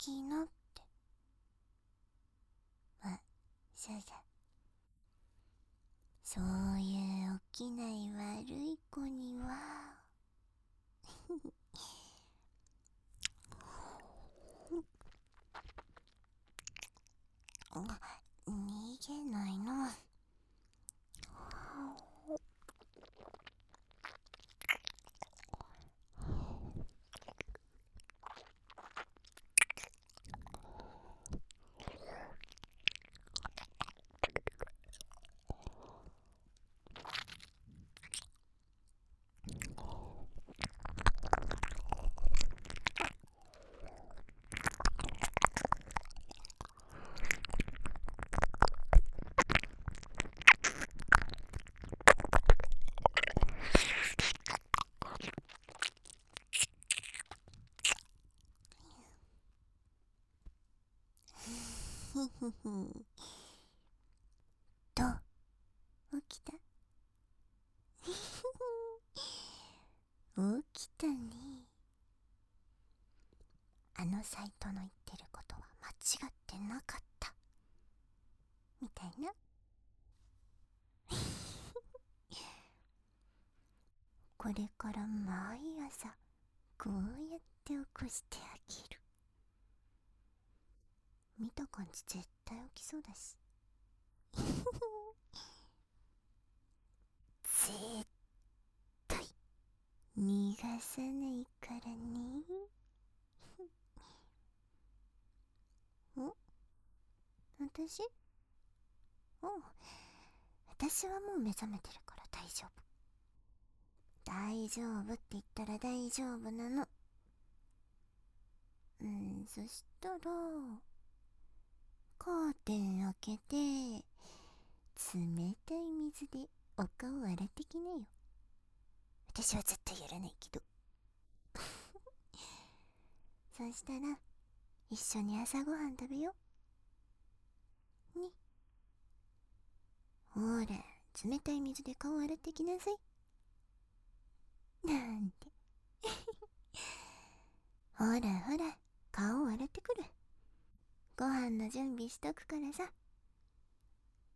きのって。あ、そうだ。そういう起きない悪い子には逃げないの。どう？起きた？起きたね。あのサイトの言ってることは間違ってなかったみたいな。これから毎朝こうやって起こしてあげる。見た感じ絶対起きそうだし。絶対逃がさないからね。私？私はもう目覚めてるから大丈夫。大丈夫って言ったら大丈夫なの。そしたらカーテン開けて冷たい水でお顔洗ってきなよ。私は絶対やらないけど。そしたら一緒に朝ごはん食べようね。ほら、冷たい水で顔洗ってきなさい。なんて。ほらほら、顔洗ってくる。ご飯の準備しとくからさ、